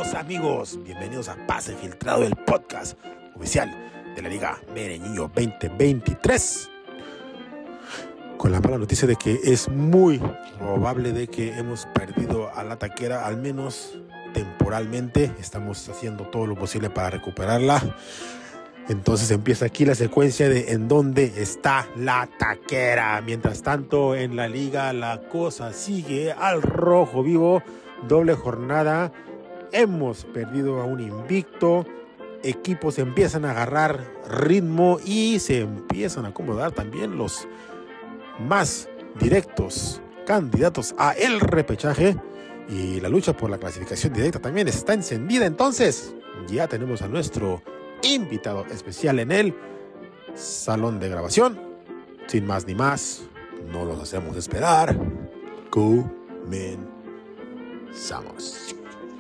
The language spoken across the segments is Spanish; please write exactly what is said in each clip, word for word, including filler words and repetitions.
Saludos amigos, bienvenidos a Pase Filtrado, el podcast oficial de la Liga Mereñillo veinte veintitrés. Con la mala noticia de que es muy probable de que hemos perdido a la taquera, al menos temporalmente. Estamos haciendo todo lo posible para recuperarla. Entonces empieza aquí la secuencia de en dónde está la taquera. Mientras tanto, en la liga la cosa sigue al rojo vivo. Doble jornada. Hemos perdido a un invicto. Equipos empiezan a agarrar ritmo y se empiezan a acomodar también los más directos candidatos a el repechaje. Y la lucha por la clasificación directa también está encendida. Entonces, ya tenemos a nuestro invitado especial en el salón de grabación. Sin más ni más, no los hacemos esperar. Comenzamos.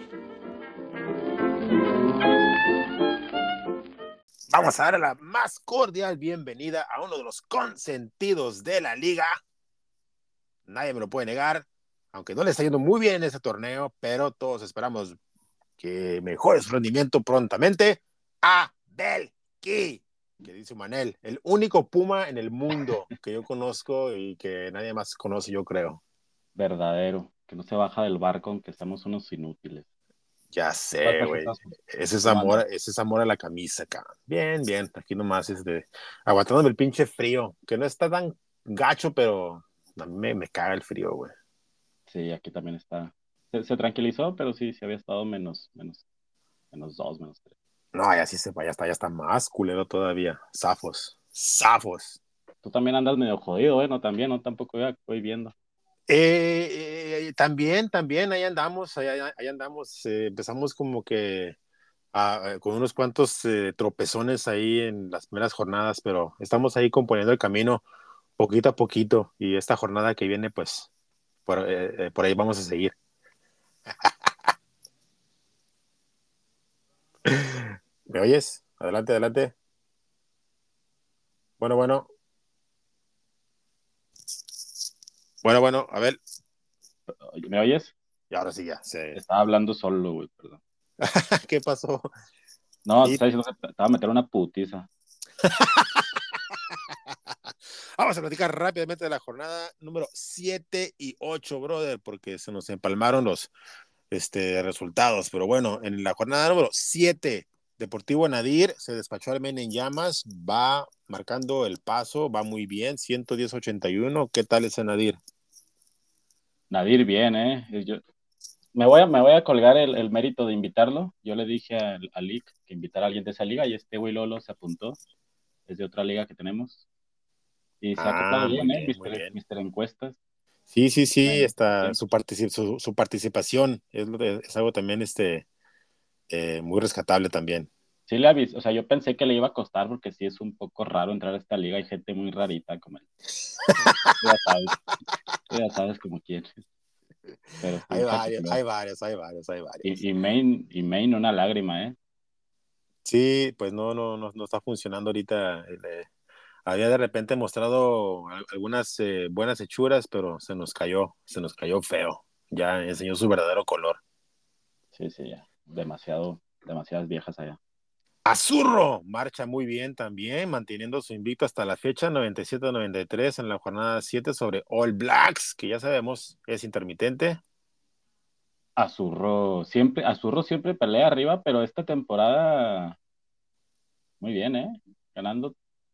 Vamos a dar la más cordial bienvenida a uno de los consentidos de la liga. Nadie me lo puede negar, aunque no le está yendo muy bien en este torneo, pero todos esperamos que mejore su rendimiento prontamente. Abel Ki, que dice Manel, el único Puma en el mundo que yo conozco y que nadie más conoce, yo creo. Verdadero, que no se baja del barco aunque estamos unos inútiles. Ya sé, güey. Ese es amor, ese es amor a la camisa, cabrón. Bien, bien. Aquí nomás es de aguantándome el pinche frío, que no está tan gacho, pero a mí me, me caga el frío, güey. Sí, aquí también está. Se, se tranquilizó, pero sí, sí había estado menos, menos, menos dos, menos tres. No, ya sí se va, ya está, ya está más culero todavía. Zafos, zafos. Tú también andas medio jodido, ¿eh? No, también, no, tampoco ya voy viendo. Eh, eh, también, también, ahí andamos, ahí, ahí andamos. Eh, empezamos como que ah, con unos cuantos eh, tropezones ahí en las primeras jornadas, pero estamos ahí componiendo el camino poquito a poquito. Y esta jornada que viene, pues, por, eh, eh, por ahí vamos a seguir. ¿Me oyes? Adelante, adelante. Bueno, bueno. Bueno, bueno, a ver. ¿Me oyes? Y ahora sí ya. Se... Estaba hablando solo, güey, perdón. ¿Qué pasó? No, te Y... estaba diciendo que te, te va a meter una putiza. Vamos a platicar rápidamente de la jornada número siete y ocho, brother, porque se nos empalmaron los este, resultados. Pero bueno, en la jornada número siete, Deportivo Nadir se despachó al Men en llamas, va marcando el paso, va muy bien, ciento diez a ochenta y uno. ¿Qué tal ese Nadir? Nadir, bien, ¿eh? Yo, me, voy a, me voy a colgar el, el mérito de invitarlo. Yo le dije al, al Lick que invitara a alguien de esa liga y este güey Lolo se apuntó. Es de otra liga que tenemos. Y se ha acoplado Ah, muy bien, ¿eh? bien, muy Mister, bien. Mister Encuestas. Sí, sí, sí, Me- está, su, particip su, su, participación es, es algo también este, eh, muy rescatable también. Sí le aviso, o sea, yo pensé que le iba a costar porque sí es un poco raro entrar a esta liga, hay gente muy rarita como él. Tú ya sabes, tú ya sabes como quieres. Pero sí, Hay se varios, acopló. hay varios, hay varios, hay varios. Y, y Main, y Main una lágrima, ¿eh? Sí, pues no, no, no, no está funcionando ahorita. Eh, había de repente mostrado algunas eh, buenas hechuras, pero se nos cayó, se nos cayó feo. Ya enseñó su verdadero color. Sí, sí, ya. Demasiado, demasiadas viejas allá. Azurro marcha muy bien también, manteniendo su invicto hasta la fecha, noventa y siete a noventa y tres en la jornada siete sobre All Blacks, que ya sabemos es intermitente. Azurro siempre, Azurro siempre pelea arriba, pero esta temporada muy bien, ¿eh? Ganando.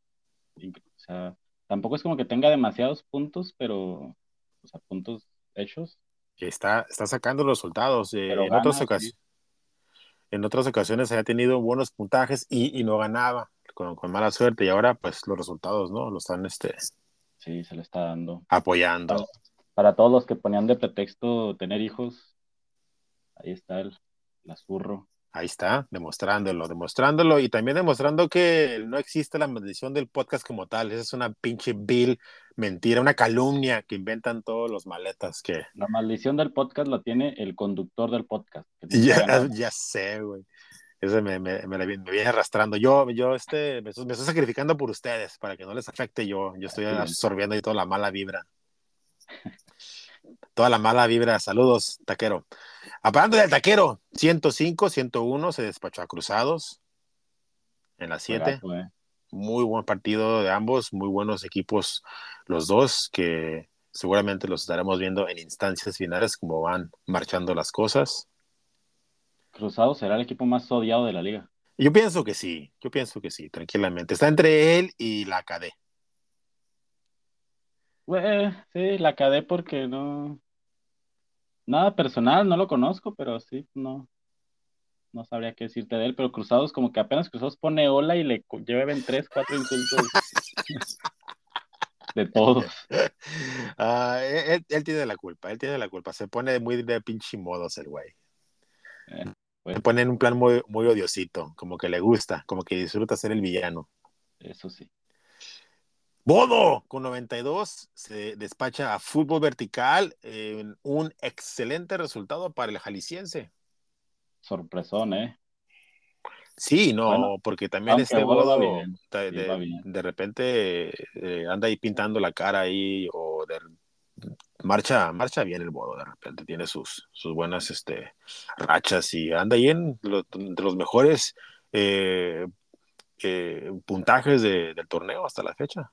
O sea, tampoco es como que tenga demasiados puntos, pero, o sea, puntos hechos, Está, está sacando los resultados. Eh, pero en otras gana, sí. ocasiones, en otras ocasiones había tenido buenos puntajes y, y no ganaba con, con, mala suerte, y ahora pues los resultados, ¿no? Lo están este, Sí, se le está dando. apoyando. Para, para todos los que ponían de pretexto tener hijos, ahí está el, el azurro. Ahí está, demostrándolo, demostrándolo y también demostrando que no existe la maldición del podcast como tal. Esa es una pinche vil mentira, una calumnia que inventan todos los maletas que... La maldición del podcast la tiene el conductor del podcast, que nunca ha Ya, ganado. ya sé, güey. Eso me, me, me, me, viene arrastrando. Yo, yo este, me, estoy, me estoy sacrificando por ustedes para que no les afecte yo. Yo estoy Excelente. absorbiendo ahí toda la mala vibra. Toda la mala vibra. Saludos, taquero. Hablando del taquero, ciento cinco, ciento uno se despachó a Cruzados en las siete. Juegazo, eh. Muy buen partido de ambos, muy buenos equipos los dos, que seguramente los estaremos viendo en instancias finales, como van marchando las cosas. Cruzado será el equipo más odiado de la liga. Yo pienso que sí, yo pienso que sí, tranquilamente. Está entre él y la K D. Güey, sí, la cadé porque no. Nada personal, no lo conozco, pero sí, no, no sabría qué decirte de él. Pero Cruzados, como que apenas Cruzados pone hola y le cu- lleven tres, cuatro insultos de todos. Ah, él, él tiene la culpa, él tiene la culpa. Se pone muy de pinche modos el güey. Eh, Se pues pone en un plan muy, muy odiosito, como que le gusta, como que disfruta ser el villano. eso sí. Bodo con noventa y dos se despacha a Fútbol Vertical en un excelente resultado para el jalisciense. Sorpresón, ¿eh? Sí, Bueno, no, porque también aunque este Bodo va Bodo bien. de, Sí, va de, bien. de repente eh, anda ahí pintando la cara ahí o de, marcha, marcha bien el Bodo, de repente tiene sus, sus buenas este, rachas y anda ahí en lo, de los mejores eh, eh, puntajes de, del torneo hasta la fecha.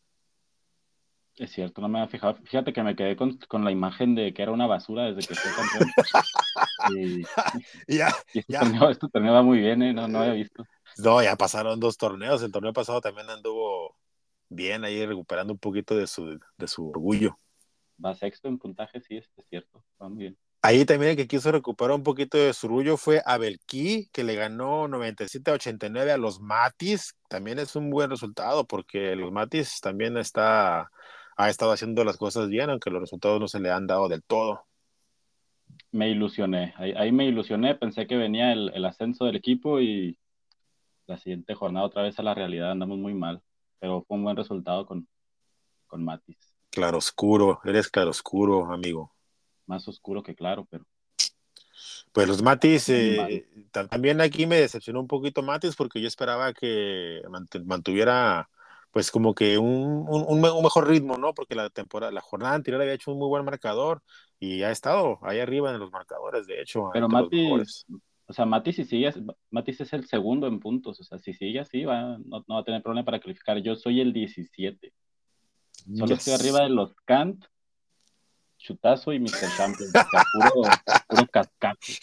Es cierto, no me había fijado. Fíjate que me quedé con, con la imagen de que era una basura desde que fue campeón. Y, ya, y este ya. torneo, este torneo va muy bien, ¿eh? No, no había visto. No, ya pasaron dos torneos. El torneo pasado también anduvo bien ahí recuperando un poquito de su, de su orgullo. Va sexto en puntaje, sí, es es cierto. Va muy bien. Ahí también el que quiso recuperar un poquito de su orgullo fue Abelquí, que le ganó noventa y siete a ochenta y nueve a los Matis. También es un buen resultado porque los Matis también está, ha estado haciendo las cosas bien, aunque los resultados no se le han dado del todo. Me ilusioné, ahí, ahí me ilusioné, pensé que venía el, el ascenso del equipo y la siguiente jornada otra vez a la realidad, andamos muy mal, pero fue un buen resultado con, con Matis. Claroscuro, eres claroscuro, amigo. Más oscuro que claro, pero Pues los Matis, muy mal. eh, ta- también aquí me decepcionó un poquito Matis porque yo esperaba que mant- mantuviera pues como que un, un, un me- un mejor ritmo, ¿no? Porque la temporada, la jornada anterior había hecho un muy buen marcador y ha estado ahí arriba en los marcadores, de hecho, Pero entre los Matis, mejores. o sea, Matis si sigue, Matis es el segundo en puntos, o sea, si sigue así, va, no, no va a tener problema para calificar. Yo soy el diecisiete, solo estoy arriba Yes. de los Kant, Chutazo y míster Champions, o sea, puro, puro cascajo.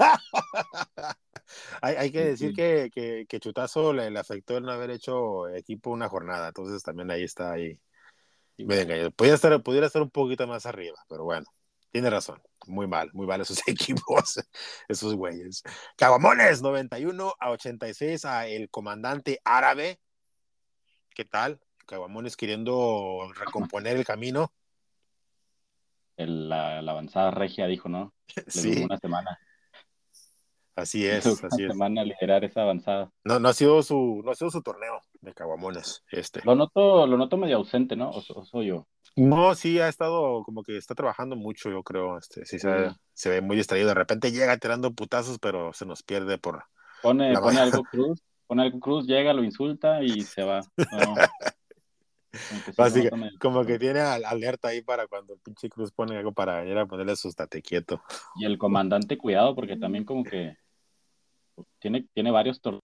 Hay, hay que Sí, decir sí. que, que, que Chutazo le, le afectó el no haber hecho equipo una jornada, entonces también ahí está ahí. Y Me bueno, engañó. Pudiera estar, pudiera estar un poquito más arriba, pero bueno, tiene razón. Muy mal, muy mal esos equipos, esos güeyes. Caguamones, noventa y uno a ochenta y seis a el comandante árabe. ¿Qué tal? Caguamones queriendo recomponer el camino. el- la, la avanzada regia dijo, ¿no? Le duró Sí, una semana. así Le duró es, una así es. semana liderar esa avanzada. No, no ha sido su, no ha sido su torneo de Caguamones, este. Lo noto, lo noto medio ausente, ¿no? O, so- o soy yo. No, sí, ha estado como que está trabajando mucho, yo creo. Este, sí, se, Sí. se ve muy distraído. De repente llega tirando putazos, pero se nos pierde por Pone, la pone mañana. algo Cruz, pone algo Cruz, llega, lo insulta y se va. No, como que sí lo Así que, noto medio como que ausente. tiene al- alerta ahí para cuando el pinche Cruz pone algo para venir a ponerle sus tate quieto. Y el comandante, cuidado, porque también como que tiene, tiene varios torneos,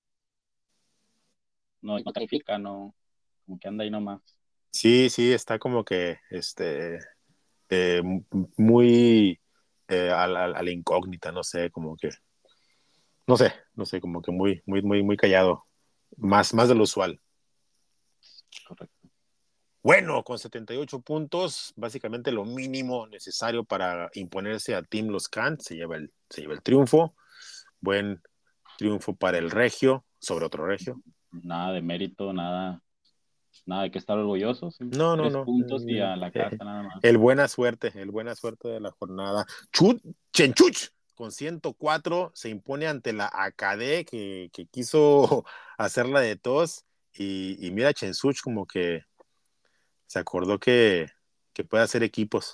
no, no califica, no, como que anda ahí nomás. Sí, sí, está como que este eh, m- muy eh, a, la, a la incógnita, no sé, como que, no sé, no sé, como que muy, muy, muy, muy callado. Más, más de lo usual. Correcto. Bueno, con setenta y ocho puntos, básicamente lo mínimo necesario para imponerse a Team Los Cant, se lleva el, se lleva el triunfo. Buen triunfo para el Regio sobre otro Regio. Nada de mérito, nada, nada de que estar orgullosos. Sí. No, no, Tres no. puntos y El, a la casa nada más. el buena suerte, el buena suerte de la jornada. Chut, Chenchuch con ciento cuatro se impone ante la Acadé que, que quiso hacerla de tos. Y, y mira, Chensuch como que se acordó que, que puede hacer equipos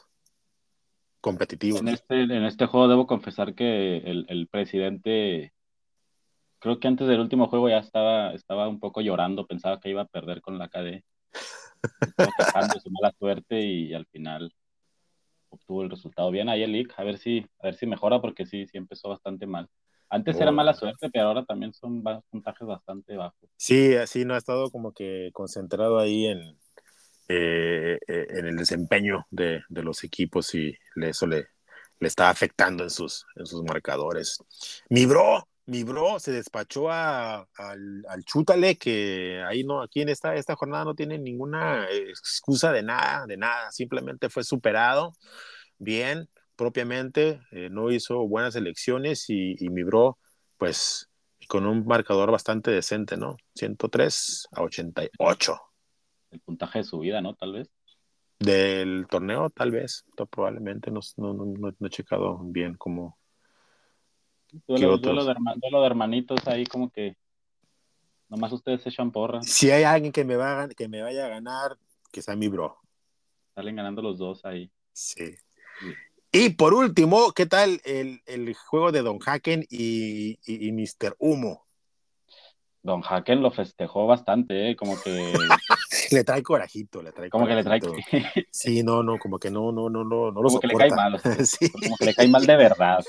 En competitivos. este, en este juego debo confesar que el, el presidente, creo que antes del último juego ya estaba, estaba un poco llorando, pensaba que iba a perder con la K D. Estaba quejando de su mala suerte y al final obtuvo el resultado bien ahí el Lick, a ver si, a ver si mejora, porque sí, sí empezó bastante mal. Antes era mala Órale. suerte, pero ahora también son ba- puntajes bastante bajos. Sí, así no ha estado como que concentrado ahí en, eh, eh, en el desempeño de, de los equipos y le- eso le, le está afectando en sus, en sus marcadores. Mi bro, mi bro se despachó a, al, al Chútale, que ahí no, aquí en esta, esta jornada no tiene ninguna excusa de nada, de nada, simplemente fue superado bien, propiamente, eh, no hizo buenas elecciones y, y mi bro, pues con un marcador bastante decente, ¿no? ciento tres a ochenta y ocho. El puntaje de su vida, ¿no? Tal vez. Del torneo, tal vez, probablemente, no, no, no, no, no he checado bien como qué Duelo, duelo de, otros. herma- duelo de hermanitos ahí, como que nomás ustedes se echan porras, Si hay alguien que me, va a, que me vaya a ganar, que sea mi bro. salen ganando los dos ahí. Sí. Y Y por último, ¿qué tal el, el juego de Don Haken y, y, y mister Humo? Don Haken lo festejó bastante, ¿eh? Como que, Le trae corajito, le trae como que le trae, corajito. Sí, no, no, como que no, no, no, no, no lo como que le cae soporta. mal, o sea, Sí. como que le cae mal de verdad.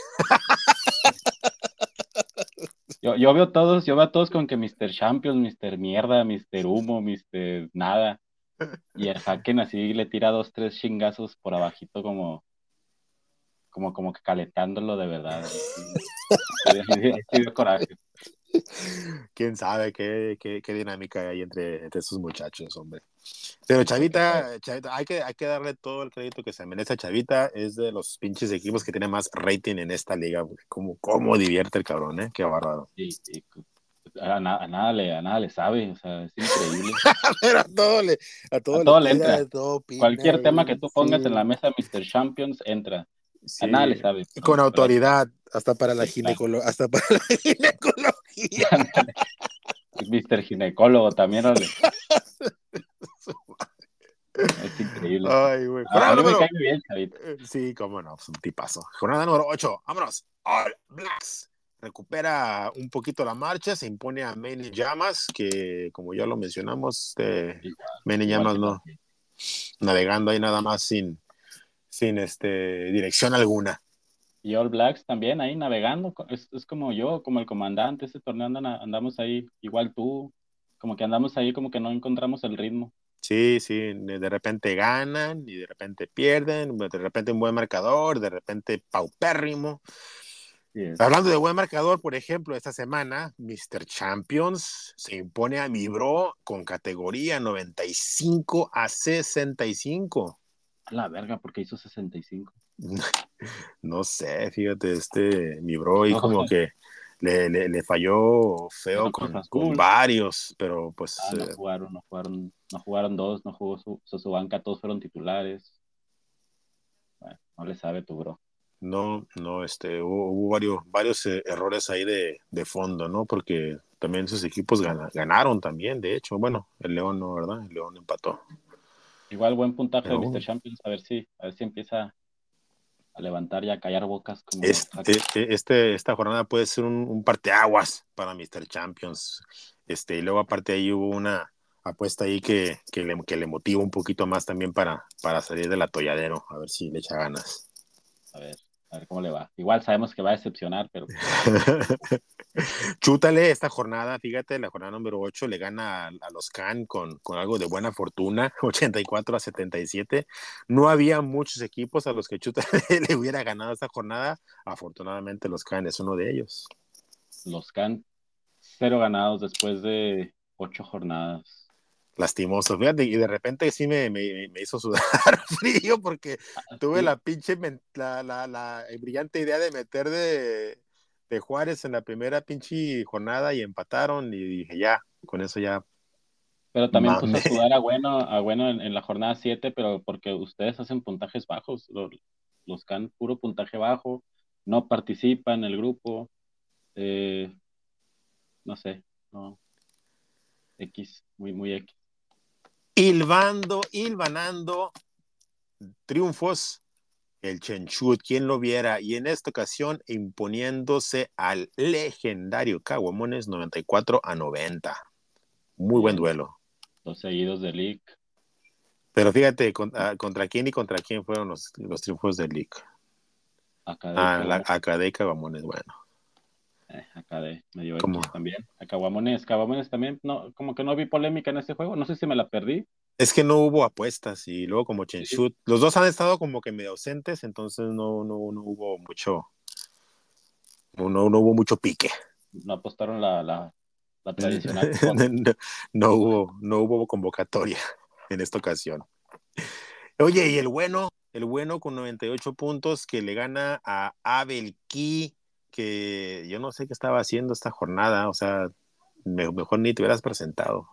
Yo, yo veo todos, yo veo a todos con que mister Champions, mister Mierda, mister Humo, mister Nada. Y el Haken así le tira dos, tres chingazos por abajito como, como, como que calentándolo de verdad. Ahí sí, ahí sí, ahí sí dio coraje. Quién sabe qué, qué, qué dinámica hay entre, entre esos muchachos, hombre. Pero Porque pues, Chavita, Chavita, hay que, hay que darle todo el crédito que se merece a Chavita. Es de los pinches equipos que tiene más rating en esta liga. Como, cómo divierte el cabrón, ¿eh? Qué bárbaro. sí, sí, a, na- a nada le, a nada le sabe, o sea, es increíble. Pero a todo le, a A todo le todo le tira, a entra. todo opina. Cualquier tema que Y, tú pongas en la sí, mesa, mister Champions entra. A nada sí. le sabe, Y con pero, pero ahí está. autoridad, hasta para la Sí, claro. ginecolo hasta para la ginecología. mister Ginecólogo también, órale. Es increíble. Ay, güey. A, Jornada a mí me cae número. muy bien, Chavita. eh, Sí, cómo no, pues un tipazo. Jornada número ocho. Vámonos. All Blacks. Recupera un poquito la marcha, se impone a Maine Llamas, que como ya lo mencionamos, eh, Igual, Maine igual Llamas que no, también. navegando ahí nada más sin, sin este, dirección alguna. Y All Blacks también ahí navegando. co- Es, es como yo, como el comandante. Este torneo andan, a- andamos ahí, igual tú. Como que andamos ahí, como que no encontramos el ritmo. Sí, sí, de de repente ganan y de repente pierden, de repente un buen marcador, de repente paupérrimo. Sí, es. Hablando de buen marcador, por ejemplo, esta semana, mister Champions se impone a mi bro con categoría noventa y cinco a sesenta y cinco. A la verga, porque hizo sesenta y cinco. No sé, fíjate, este, mi bro, y No, como que le, le, le falló feo ganó Cruz con, con Azul. varios, pero pues Ah, no eh, jugaron, no jugaron, no jugaron dos, no jugó su, su, su banca, todos fueron titulares. Bueno, no le sabe tu bro. no, no, este, hubo, hubo varios, varios eh, errores ahí de, de fondo, ¿no? Porque también esos equipos gana, ganaron también, de hecho, bueno, el León no, ¿verdad? El León empató. Igual buen puntaje de Pero mister bueno, Champions, a ver si, a ver si empieza a levantar y a callar bocas como Don es, Hack. e- e- este, esta jornada puede ser un, un parteaguas para mister Champions. Este, y luego aparte ahí hubo una apuesta ahí que, que, le, que le motiva un poquito más también para, para salir del atolladero, a ver si le echa ganas. A ver, a ver cómo le va. Igual sabemos que va a decepcionar, pero pues, Chútale esta jornada, fíjate, la jornada número ocho le gana a, a los Can con, con algo de buena fortuna, ochenta y cuatro a setenta y siete. No había muchos equipos a los que Chútale le hubiera ganado esta jornada. Afortunadamente los Can es uno de ellos. los Can, cero ganados después de ocho jornadas. Lastimoso, fíjate, y de repente sí me, me, me hizo sudar frío porque tuve Sí, la pinche, la, la, la brillante idea de meter de, de Juárez en la primera pinche jornada y empataron y dije, ya, con eso ya pero también puso a mame. sudar a Bueno, a Bueno en, en la jornada siete, pero porque ustedes hacen puntajes bajos. Los, los Can, puro puntaje bajo, no participan en el grupo. Eh, no sé, no, X, muy, muy X. Hilvando, hilvanando triunfos el Chenchut, quien lo viera, y en esta ocasión imponiéndose al legendario Caguamones noventa y cuatro a noventa. Muy buen Bien, duelo. dos seguidos de League. Pero fíjate, con, a, ¿contra quién y contra quién fueron los, los triunfos del League? Acá de Ah, la Caguamones, Acadé y Caguamones, bueno. eh, acá de medio Como, X también. A Caguamones, Caguamones también, no, como que no vi polémica en ese juego, no sé si me la perdí. es que no hubo apuestas y luego como Sí, Chenshut, los dos han estado como que medio ausentes, entonces no, no, no hubo mucho, no, no, no hubo mucho pique. no apostaron la, la, la tradicional cuota. no, no hubo, no hubo convocatoria en esta ocasión. Oye, y el bueno, el bueno con noventa y ocho puntos que le gana a Abel Key, que yo no sé qué estaba haciendo esta jornada, o sea, me- mejor ni te hubieras presentado.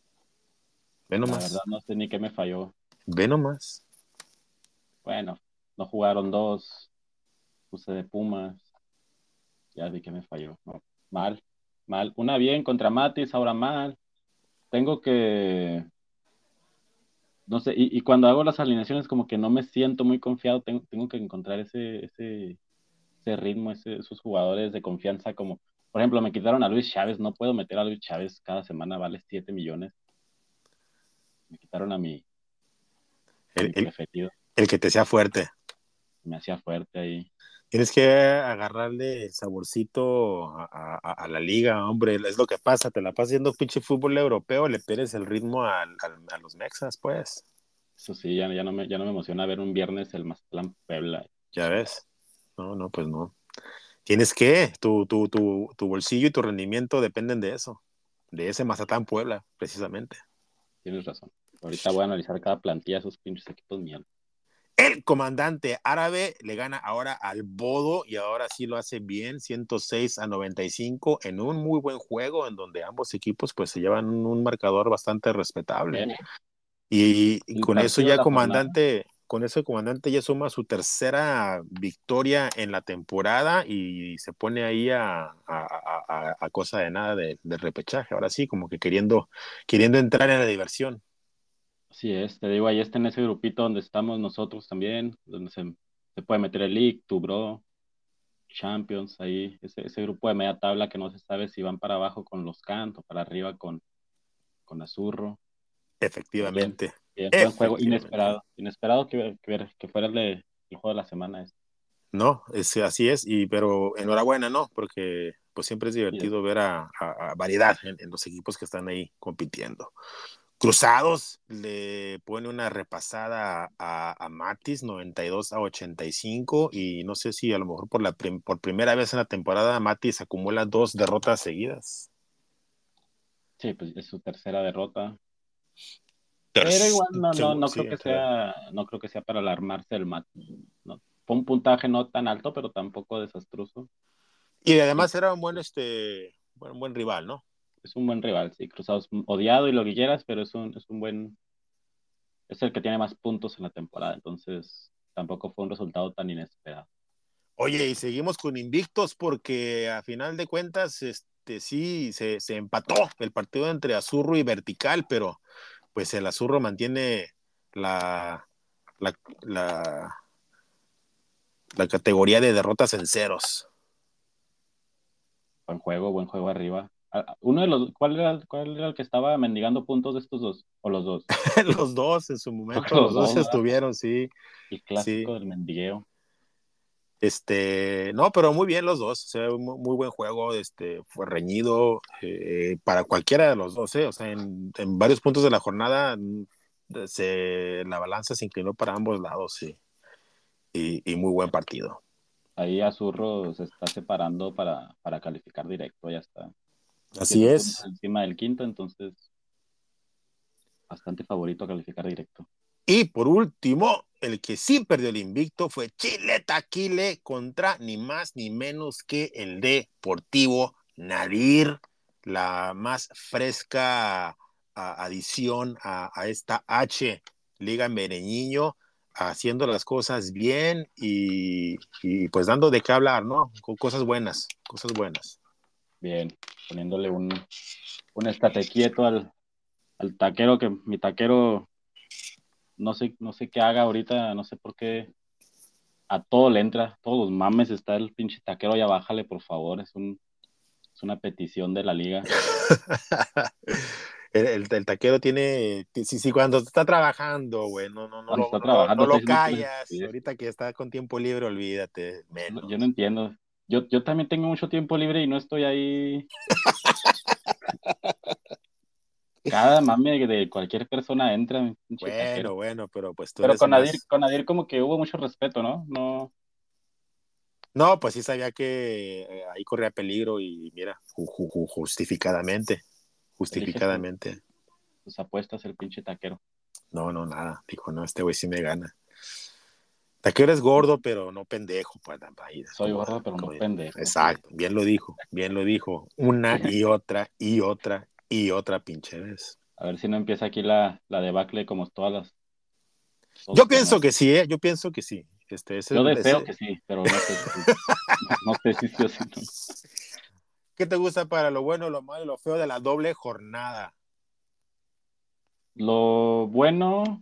Ve La verdad nomás, no sé ni qué me falló. ve nomás. Bueno, no jugaron dos, puse de Pumas, ya vi que me falló. No, mal, mal. Una bien contra Matis, ahora mal. Tengo que, no sé, y, y cuando hago las alineaciones como que no me siento muy confiado, tengo, tengo que encontrar ese, ese, ese ritmo, ese, esos jugadores de confianza como, por ejemplo, me quitaron a Luis Chávez, no puedo meter a Luis Chávez cada semana, vale siete millones. Me quitaron a mi, a El, mi el, preferido, el que te sea fuerte. me hacía fuerte ahí. Tienes que agarrarle el saborcito a, a, a, la liga, hombre. Es lo que pasa. Te la pasas haciendo pinche fútbol europeo, le pierdes el ritmo al, al, a los mexas, pues. Eso sí, ya, ya, no me, ya no me emociona ver un viernes el Mazatlán Puebla. Ya ves. No, no, pues no. Tienes que, tu, tu, tu, tu bolsillo y tu rendimiento dependen de eso. De ese Mazatán Puebla, precisamente. Tienes razón. Ahorita voy a analizar cada plantilla de esos pinches equipos míos. El comandante árabe le gana ahora al Bodo y ahora sí lo hace bien, ciento seis a noventa y cinco en un muy buen juego en donde ambos equipos pues se llevan un marcador bastante respetable. Bien, Y, y el con eso partido de ya la jornada. comandante, con eso el comandante ya suma su tercera victoria en la temporada y se pone ahí a, a, a, a cosa de nada de, de repechaje. Ahora sí, como que queriendo, queriendo entrar en la diversión. Así es, te digo, ahí está en ese grupito donde estamos nosotros también, donde se, se puede meter el League, tu bro, Champions, ahí, ese, ese grupo de media tabla que no se sabe si van para abajo con los Cant o para arriba con, con Azurro. Pero bien, Efectivamente, bien, buen juego, efectivamente. inesperado, inesperado que, que, que fuera el, de, el juego de la semana. Este. No, es, así es, y, pero enhorabuena, ¿no? Porque pues siempre es Sí, es, divertido ver a, a, a variedad en, en, los equipos que están ahí compitiendo. Cruzados le pone una repasada a, a Matis, noventa y dos a ochenta y cinco, y no sé si a lo mejor por, la prim por primera vez en la temporada Matis acumula dos derrotas seguidas. sí, pues es su tercera derrota. Pero Terc igual no, no, no sí, creo que claro. sea, no creo que sea para alarmarse el Mat. No. Fue un puntaje no tan alto, pero tampoco desastroso. Y Y además era un buen, este, buen, buen rival, ¿no? es un buen rival, sí. Cruzados odiado y lo que quieras, pero es un, es un buen, es el que tiene más puntos en la temporada, entonces tampoco fue un resultado tan inesperado. Oye, y seguimos con invictos porque a final de cuentas, este, sí, se, se empató el partido entre Azurro y Vertical, pero pues el Azurro mantiene la, la, la, la categoría de derrotas en ceros. Buen juego, buen juego arriba. Ah, Uno de los, ¿cuál era, cuál era el que estaba mendigando puntos de estos dos? ¿O los dos? Los dos en su Creo que momento, los los dos dos, ¿verdad? estuvieron, sí, El sí. clásico del mendigueo. Este, no, pero muy bien los dos, o sea, muy, muy buen juego, este, fue reñido eh, para cualquiera de los dos, eh, o sea, en, en, varios puntos de la jornada se, la balanza se inclinó para ambos lados, sí, y, y muy buen partido. Ahí Azurro se está separando para, para calificar directo, ya está. Así Siete puntos es. encima del quinto, entonces bastante favorito a calificar directo. Y por último, el que sí perdió el invicto fue Chile Taquile contra ni más ni menos que el Deportivo Nadir, la más fresca a, adición a, a, esta H Liga Mereñiño, haciendo las cosas bien y, y, pues dando de qué hablar, ¿no? Con cosas buenas, cosas buenas. Bien, poniéndole un, un estate quieto al, al taquero, que mi taquero no sé, no sé qué haga ahorita, no sé por qué a todo le entra, todos los mames está el pinche taquero, ya bájale por favor, es un, es una petición de la liga. El, el, el taquero tiene, sí, sí, cuando está trabajando, güey, no, no, no, Cuando lo, está no, lo, no trabajando, lo está haciendo cosas callas. estúpidas. Ahorita que está con tiempo libre, olvídate, Yo no menos. entiendo. Yo, yo también tengo mucho tiempo libre y no estoy ahí. Cada mame de cualquier persona entra, un pinche taquero. Bueno, bueno, pero pues tú Pero eres con Nadir, más. con Nadir como que hubo mucho respeto, ¿no? No, No, pues sí sabía que eh, ahí corría peligro y mira, ju, ju, ju, justificadamente, elige su- justificadamente. sus apuestas el pinche taquero. No, no, nada. Dijo, no, este güey sí me gana. Taquero es gordo, pero no pendejo, pues, ahí, Soy como, gordo, pero no como, pendejo, sí. exacto, bien lo dijo, bien lo dijo. Una y otra, y otra, y otra pinche vez. A ver si no empieza aquí la, la debacle como todas las, todos Yo los pienso torneos. que sí, ¿eh? Yo pienso que sí. Este, ese, Yo deseo ese... que sí, pero no sé si sí. No, no sé si sí o si no. ¿Qué te gusta para lo bueno, lo malo y lo feo de la doble jornada? Lo bueno,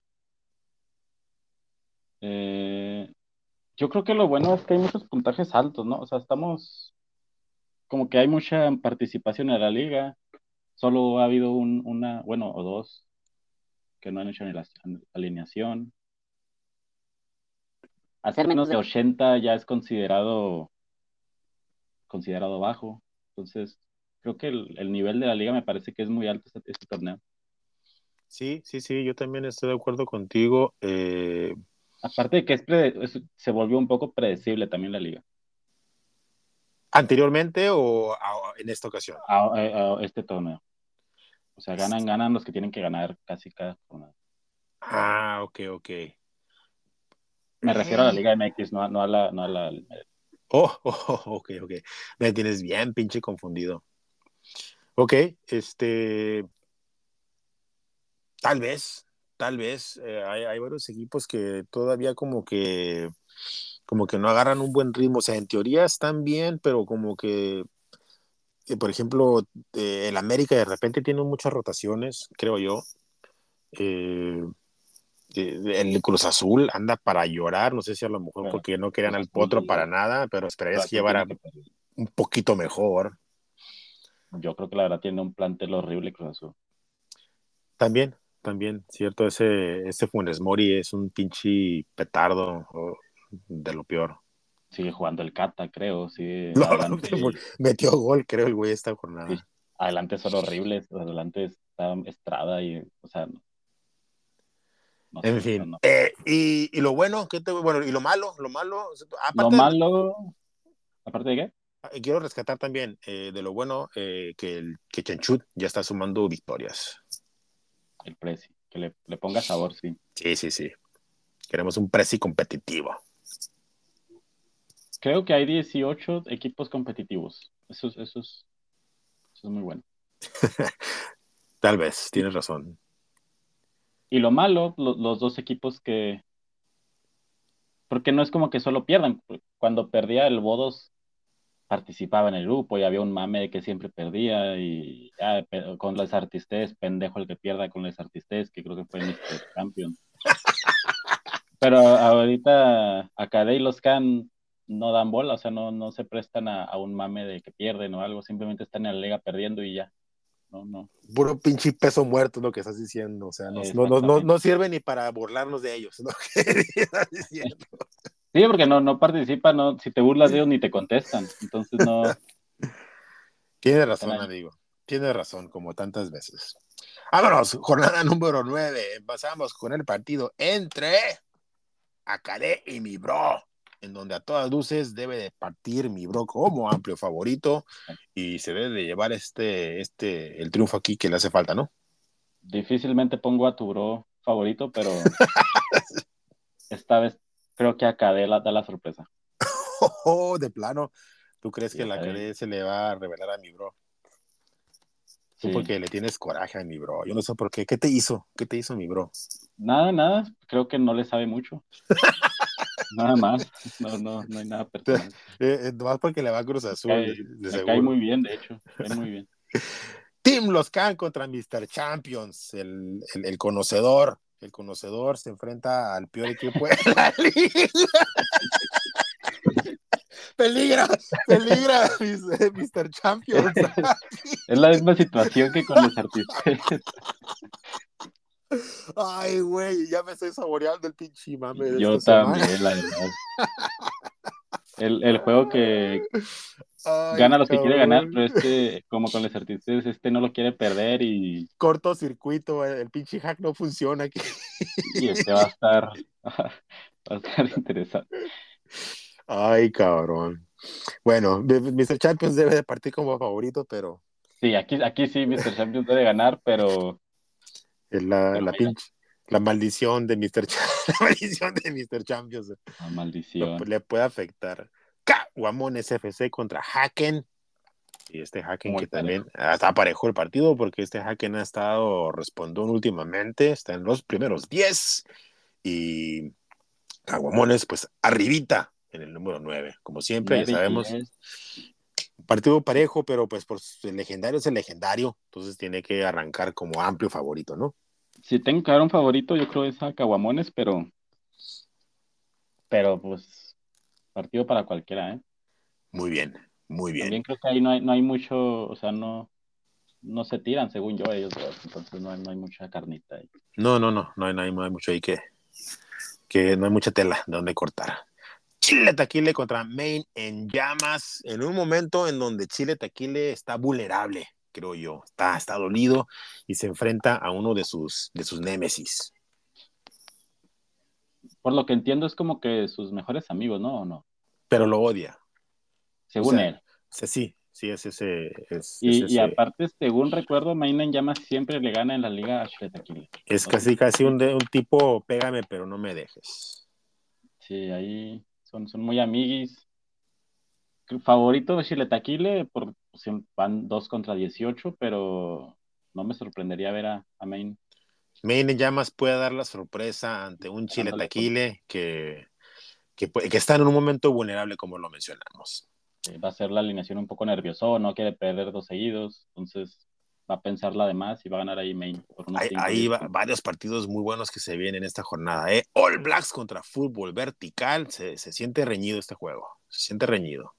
eh, yo creo que lo bueno es que hay muchos puntajes altos, ¿no? O sea, estamos como que hay mucha participación en la liga. Solo ha habido un, una, bueno, o dos que no han hecho ni la alineación. Hacer menos de ochenta ya es considerado, considerado bajo. Entonces, creo que el, el nivel de la liga me parece que es muy alto este, este torneo. Sí, sí, sí, yo también estoy de acuerdo contigo. Eh, Aparte de que es pre- es- se volvió un poco predecible también la liga. ¿Anteriormente o a- en esta ocasión? A, a- a este torneo. O sea, ganan, ganan los que tienen que ganar casi cada jornada. Ah, ok, ok. Me refiero a la Eh, Liga M X, no, a- no a la, no a la. Oh, oh, ok, ok. Me tienes bien pinche confundido. Ok, este, tal vez, tal vez, eh, hay, hay varios equipos que todavía como que, como que no agarran un buen ritmo. O sea, en teoría están bien, pero como que, eh, por ejemplo, eh, el América de repente tiene muchas rotaciones, creo yo. Eh, eh, el Cruz Azul anda para llorar, no sé si a lo mejor Bueno, porque no querían Cruz al Potro para Azul, nada, pero Cruz esperarías que Azul tiene llevara que perder. un poquito mejor. Yo creo que la verdad tiene un plantel horrible Cruz Azul. También, también, cierto, ese, ese Funes Mori es un pinche petardo oh, de lo peor. Sigue jugando el Cata, creo. Sigue No, adelante. metió gol, creo, el güey esta Sí, jornada. adelante son horribles. Adelante está Estrada y, o sea, no, no En sé, no, fin, no. eh, y, y, lo bueno, ¿qué te, bueno, y lo malo, lo malo, Lo aparte, malo, aparte de qué, de, quiero rescatar también eh, de lo bueno eh, que, el, que Chenchut ya está sumando victorias. el precio, que le, le ponga sabor, sí. Sí, sí, sí. Queremos un Prezi competitivo. Creo que hay dieciocho equipos competitivos. Eso, es- eso, es, eso es muy bueno. Tal vez, Y, tienes razón. y lo malo, lo- los dos equipos que, porque no es como que solo pierdan. Cuando perdía el Bodos participaba en el grupo y había un mame de que siempre perdía y ya, pe- con les artistes, pendejo el que pierda con les artistes, que creo que fue míster Champion. Pero ahorita Acadé y los Can no dan bola, o sea, no, no se prestan a, a un mame de que pierden o algo, simplemente están en la liga perdiendo y ya. No, no, Puro pinche peso muerto lo que estás diciendo. O sea, no, no, no, exactamente. no sirve ni para burlarnos de ellos. ¿No? ¿Qué estás diciendo? Sí, porque no, no participan, no, si te burlas de ellos ni te contestan, entonces no, Tienes están razón, ahí. amigo. Tienes razón, como tantas veces. Vámonos, jornada número nueve. Pasamos con el partido entre Acadé y mi bro, en donde a todas luces debe de partir mi bro como amplio favorito y se debe de llevar este, este, el triunfo aquí que le hace falta, ¿no? Difícilmente pongo a tu bro favorito, pero esta vez creo que Acadé la, da la sorpresa. Oh, de plano, ¿tú crees Sí, que la Acadé, Acadé se le va a revelar a mi bro? Tú sí. porque le tienes coraje a mi bro. Yo no sé por qué. ¿Qué te hizo? ¿Qué te hizo mi bro? Nada, nada, creo que no le sabe mucho. Nada más, no, no, no hay nada personal. Eh, eh, nomás porque le va a Cruz Me Azul, de, cae, de me cae seguro. muy bien, de hecho, me cae muy bien. Team Los Can contra míster Champions, el, el, el conocedor. El conocedor se enfrenta al peor equipo de la liga. Peligra, peligra, mister Champions. Es la misma situación que con los artistas. Ay, güey, ya me estoy saboreando el pinche mame de Yo esta semana. también, la verdad. El, el juego que Ay, gana los que quiere ganar, cabrón. pero este, como con los artistas, este no lo quiere perder y, Cortocircuito, el pinche hack no funciona aquí. y este va a estar, va a estar interesante. Ay, cabrón. Bueno, mister Champions debe de partir como favorito, pero Sí, aquí, aquí sí mister Champions debe ganar, pero, es la, pero la mira, pinche, la maldición de mister Ch- la maldición de mister Champions la lo- maldición. le puede afectar. Caguamones F C contra Haken. Y este Haken Muy que también parejo. está parejo el partido porque este Haken ha estado respondón últimamente, está en los primeros diez y Caguamones pues arribita en el número nueve, como siempre, ya nueve y sabemos. diez. Partido parejo, pero pues por el legendario es el legendario, entonces tiene que arrancar como amplio favorito, ¿no? Si tengo que dar un favorito, yo creo es a Caguamones, pero, pero pues partido para cualquiera, ¿eh? Muy bien, muy bien. También creo que ahí no hay, no hay mucho, o sea, no, no se tiran según yo ellos dos, entonces no hay, no hay mucha carnita ahí. No, no, no, no hay, no hay, no hay mucho ahí que, que no hay mucha tela de donde cortar. Chile Taquile contra Maine en llamas, en un momento en donde Chile Taquile está vulnerable, creo yo, está, está dolido y se enfrenta a uno de sus, de sus némesis. Por lo que entiendo es como que sus mejores amigos, ¿no? ¿O no? Pero lo odia, o Según sea, él. o sea sí, sí, es ese, es, es Y, y ese, aparte, según recuerdo, Maine en Llamas siempre le gana en la liga a Shretakili. es No sé casi, si casi un, de, un tipo, pégame, pero no me dejes. sí, ahí son, son muy amiguis. Favorito de Shiletaquile, por pues, van dos contra dieciocho, pero no me sorprendería ver a, a Maine Maine en llamas puede dar la sorpresa ante un Chile ganándole a todos. Taquile que, que, que está en un momento vulnerable, como lo mencionamos. Eh, va a ser la alineación un poco nervioso, no quiere perder dos seguidos, entonces va a pensarla de más y va a ganar ahí Maine por unos Hay, cinco o hay diez va- puntos. varios partidos muy buenos que se vienen en esta jornada. ¿eh? All Blacks contra Fútbol Vertical. Se, se siente reñido este juego. Se siente reñido.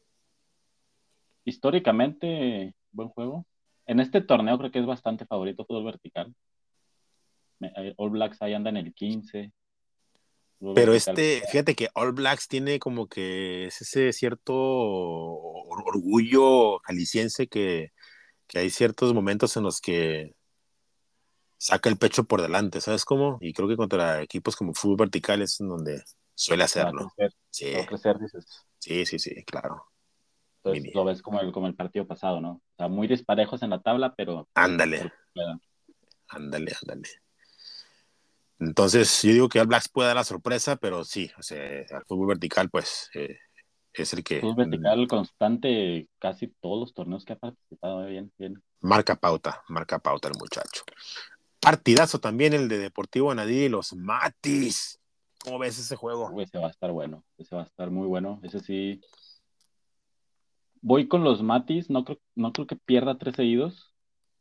Históricamente, buen juego. En este torneo creo que es bastante favorito fútbol vertical. Me- All Blacks ahí anda en el quince. Fútbol Pero vertical. este, fíjate que All Blacks tiene como que es ese cierto or- orgullo jalisciense que, que hay ciertos momentos en los que saca el pecho por delante, ¿sabes cómo? Y creo que contra equipos como Fútbol Vertical es en donde suele Se va a hacerlo. crecer, Sí, se va a crecer, dices. sí, sí, sí, claro. Entonces Mini. lo ves como el, como el partido pasado, ¿no? O sea, muy disparejos en la tabla, pero Ándale, por puedan. ándale, ándale. Entonces, yo digo que All Blacks puede dar la sorpresa, pero sí, o sea, al fútbol vertical, pues, eh, es el que Fútbol mm, vertical constante, casi todos los torneos que ha participado, eh, bien, bien. marca pauta, marca pauta el muchacho. Partidazo también el de Deportivo Anadí y los Matis. ¿Cómo ves ese juego? Uy, ese va a estar bueno, ese va a estar muy bueno. Ese sí. Voy con los Matis, no creo, no creo que pierda tres seguidos.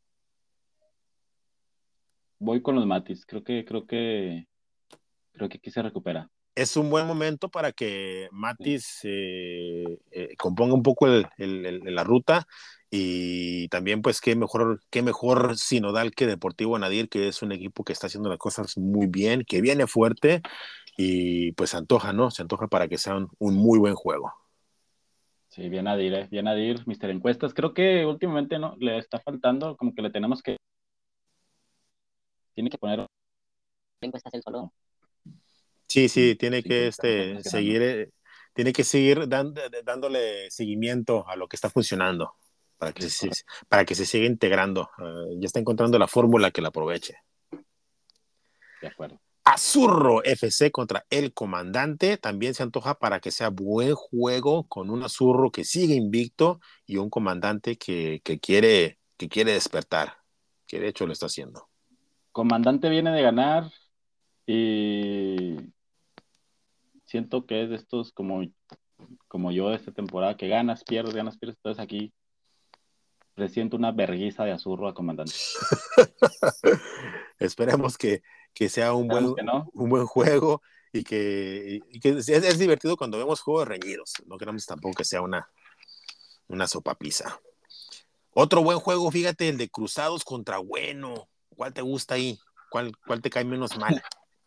Voy con los Matis, creo que, creo que, creo que aquí se recupera. Es un buen momento para que Sí, Matis eh, eh, componga un poco el, el, el, la ruta y también pues qué mejor, qué mejor sinodal que Deportivo Nadir, que es un equipo que está haciendo las cosas muy bien, que viene fuerte y pues se antoja, ¿no? Se antoja para que sea un, un muy buen juego. sí, bien a dir, eh, bien a dir, mister Encuestas. Creo que últimamente no le está faltando, como que le tenemos que, tiene que poner encuestas él solo. Sí, Sin, sí, tiene sin que que le estemos ahí este, mencionando. seguir, eh, tiene que seguir dando, dándole seguimiento a lo que está funcionando para que Es se, correcto, para que se siga integrando. Uh, ya está encontrando la fórmula que la aproveche. de acuerdo. Azurro F C contra el Comandante también se antoja para que sea buen juego con un Azurro que sigue invicto y un Comandante que, que, quiere, que quiere despertar, que de hecho lo está haciendo. Comandante viene de ganar y siento que es de estos como, como yo de esta temporada, que ganas, pierdes, ganas, pierdes. Entonces aquí presiento una verguiza de Azurro a Comandante. Esperemos que, que sea un buen, Esperemos que no. un buen juego y que, y que es, es divertido cuando vemos juegos reñidos. No queremos tampoco que sea una, una sopapisa. Otro buen juego, fíjate, el de Cruzados contra Bueno. ¿Cuál te gusta ahí? ¿Cuál, cuál te cae menos mal?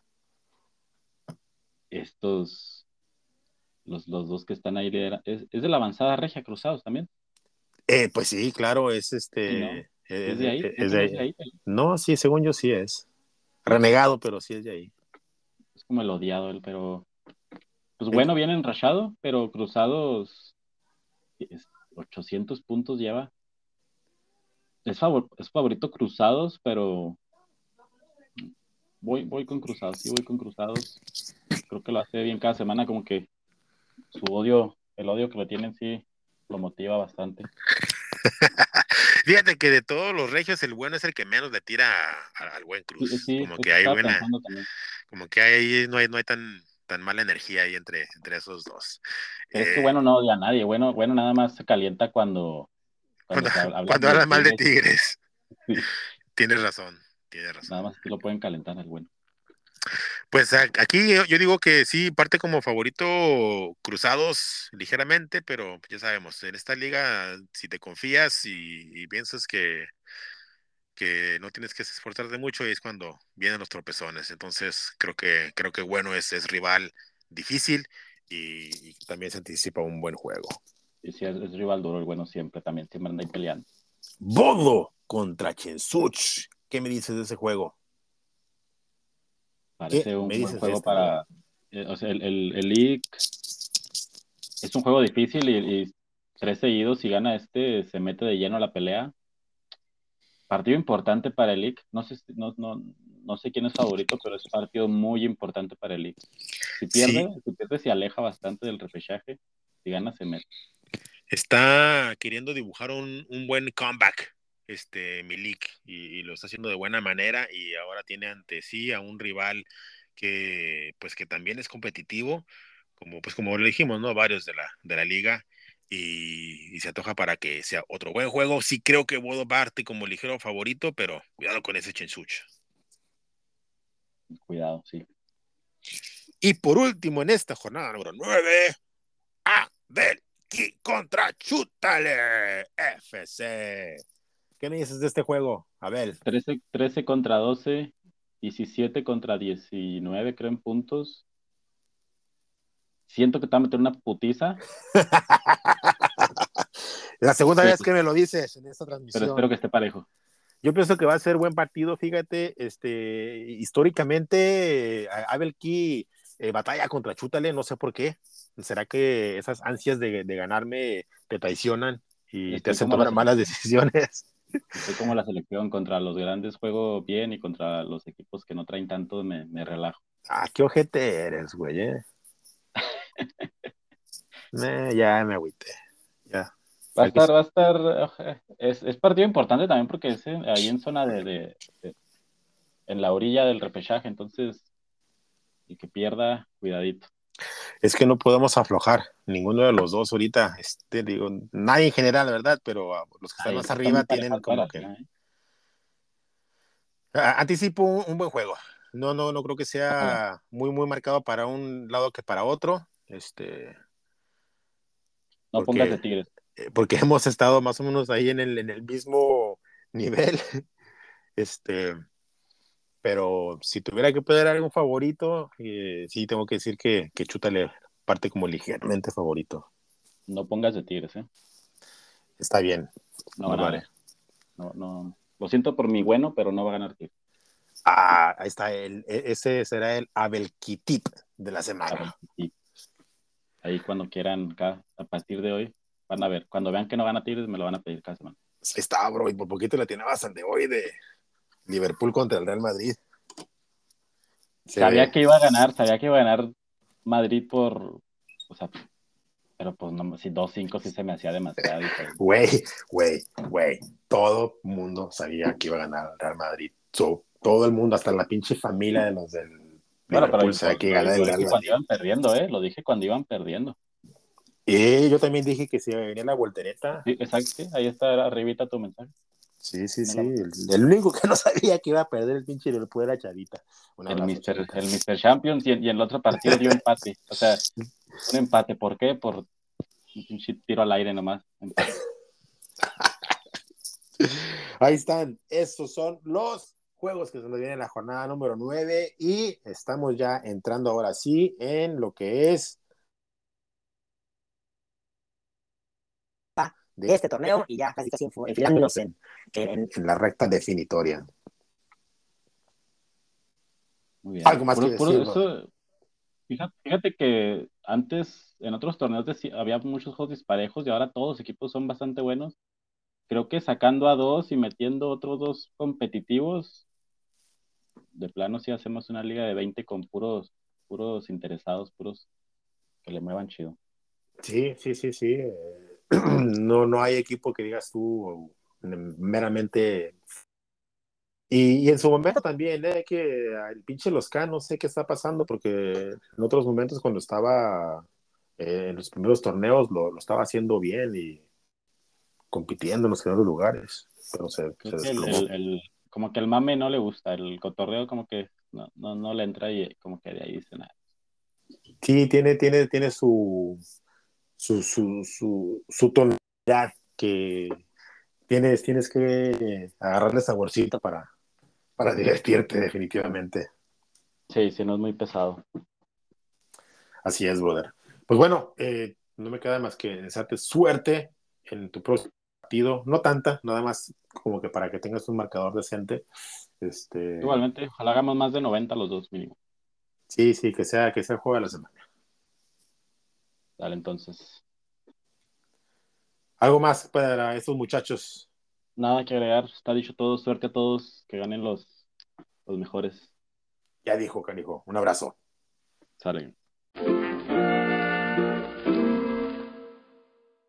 Estos, los, los dos que están ahí, de, es, es de la avanzada regia, Cruzados también. Eh, pues sí, claro, es Sí, ¿no? este. Sí, es Es, de ahí, es- según es yo es de, de ahí. Pero no, sí, según yo sí es. sí, Renegado, pero sí es de ahí. es como el odiado él, pero pues Eh, bueno, viene enrachado, pero Cruzados es, ochocientos puntos lleva. Es, favor, es favorito Cruzados, pero voy, voy con Cruzados, sí voy con Cruzados. Creo que lo hace bien cada semana, como que su odio, el odio que le tienen, sí lo motiva bastante. Fíjate que de todos los regios, el bueno es el que menos le tira a- al buen Sí, Cruz. sí, Como que eso hay estaba buena, pensando también. como que ahí no hay, no hay tan, tan mala energía ahí entre, entre esos dos. Pero es que Eh, bueno no odia a nadie, bueno, bueno nada más se calienta cuando, cuando cuando, se habla, hablan cuando de hablan mal de Tigres, Tigres, sí, tienes razón, tienes razón. nada más así lo pueden calentar al bueno. Pues a- aquí yo, yo digo que sí, parte como favorito Cruzados ligeramente, pero ya sabemos, en esta liga, si te confías y, y piensas que, que no tienes que esforzarte mucho, es cuando vienen los tropezones. Entonces, creo que, creo que bueno es, es rival difícil y, y también se anticipa un buen juego. Y si es, es rival duro el bueno siempre, también siempre anda ahí peleando. Bodo contra Chensuch. ¿Qué me dices de ese juego? ¿Qué Parece me un buen dices de juego este juego? para, eh, o sea, el, el, el League es un juego difícil y, y tres seguidos, si gana este, se mete de lleno a la pelea. Partido importante para el League. No sé, si- no, no, no sé quién es favorito, pero es partido muy importante para el League. Si pierde, Sí, si pierde se aleja bastante del repechaje. Si gana, se mete. está queriendo dibujar un, un buen comeback, este Milik, y, y lo está haciendo de buena manera y ahora tiene ante sí a un rival que pues que también es competitivo, como pues como lo dijimos, ¿no? Varios de la, de la liga y, y se antoja para que sea otro buen juego. Sí creo que Bodo parte como ligero favorito, pero cuidado con ese Chensuch. Cuidado, sí. Y por último, en esta jornada número nueve, Abel contra Chútale F C. ¿Qué me dices de este juego, Abel? Trece trece contra doce, diecisiete contra diecinueve, creo, en puntos. Siento que te va a meter una putiza, La segunda vez pero, que me lo dices en esta pero espero transmisión. que esté parejo. Yo pienso que va a ser buen partido, fíjate, este, históricamente, Abel Key eh, batalla contra Chútale, no sé por qué. ¿Será que esas ansias de, de ganarme te traicionan y te Estoy hacen como la tomar malas selección. decisiones? Estoy como la selección. Contra los grandes juego bien y contra los equipos que no traen tanto me, me relajo. Ah, qué ojete eres, güey, eh. Me, ya me agüité, ya. Va a Hay que, estar, va a estar, eh, es, es partido importante también porque es en- ahí en zona de, de- de- en la orilla del repechaje, entonces el que pierda, cuidadito. es que no podemos aflojar, ninguno de los dos ahorita, este, digo, nadie en general, ¿verdad? Pero uh, los que están Ay, más es que está muy arriba pareja tienen toda como la que... liga, ¿eh? Uh, anticipo un, un, buen juego. No, no, no creo que Ojalá. sea muy, muy marcado para un lado que para otro, este, No pongas de porque, Tigres. eh, porque hemos estado más o menos ahí en el, en el mismo nivel, este, pero si tuviera que poner algún favorito, eh, sí tengo que decir que, que Chútale parte como ligeramente favorito. No pongas de Tigres, ¿eh? Está bien, No no van lo a haré. ganar. No, no. Lo siento por mi bueno, pero no va a ganar Tigres. Ah, ahí está, el, ese será el Abelkitip de la A semana. ver, y ahí cuando quieran, acá, a partir de hoy, van a ver. Cuando vean que no gana Tigres, me lo van a pedir cada semana. Ahí está, bro, y por poquito la tiene bastante hoy de Liverpool contra el Real Madrid. Sabía Se, que iba a ganar, sabía que iba a ganar Madrid por, o sea, pero pues no, si dos cinco sí se me hacía demasiada diferencia. güey, güey, güey, todo mundo sabía que iba a ganar el Real Madrid. So, todo el mundo, hasta la pinche familia de los del Bueno, pero Liverpool sabía yo que lo, iba a ganar lo el Real dije cuando Madrid. iban perdiendo, ¿eh? Lo dije cuando iban perdiendo. Y yo también dije que si venía la voltereta, Sí, exacto, sí, ahí está arribita tu mensaje. Sí, sí, Me sí. la- El, el único que no sabía que iba a perder el pinche Liverpool era Chavita. Un El abrazo, Mister, Chavita. el Mister Champions y, en- y en el otro partido dio empate. O sea, un empate. ¿Por qué? Por un pinche tiro al aire nomás. Empate. Ahí están. Estos son los juegos que se nos vienen en la jornada número nueve y estamos ya entrando ahora sí en lo que es de este torneo y ya casi casi enfilándonos en, en, en la recta definitoria. Muy bien. Algo más que Puro, puro, decir, brother. eso, fíjate, fíjate que antes en otros torneos de- había muchos juegos disparejos y ahora todos los equipos son bastante buenos. Creo que sacando a dos y metiendo otros dos competitivos, de plano sí hacemos una liga de veinte con puros, puros interesados, puros que le muevan chido. Sí, sí, sí, sí. Eh, no, no hay equipo que digas tú meramente. Y, y en su momento también, ¿eh? Que el pinche Losca, no sé qué está pasando, porque en otros momentos cuando estaba eh, en los primeros torneos lo, lo estaba haciendo bien y compitiendo en los primeros lugares, pero se, Creo se que el, desplomó. el, el- como que el mame no le gusta, el cotorreo como que no, no, no le entra y como que de ahí dice nada. Sí, tiene, tiene, tiene su, su, su, su, su tonalidad que tienes, tienes que agarrarle saborcito para, para divertirte definitivamente. Sí, sí, no es muy pesado. Así es, brother. Pues bueno, eh, no me queda más que desearte suerte en tu próximo partido. No tanta, nada más como que para que tengas un marcador decente. Este, Igualmente, ojalá hagamos más de noventa los dos mínimo. sí, sí, que sea, que sea el juego de la semana. Dale, entonces. Algo más para estos muchachos. Nada que agregar, está dicho todo, suerte a todos, que ganen los, los mejores. Ya dijo, canijo. Un abrazo. Salen.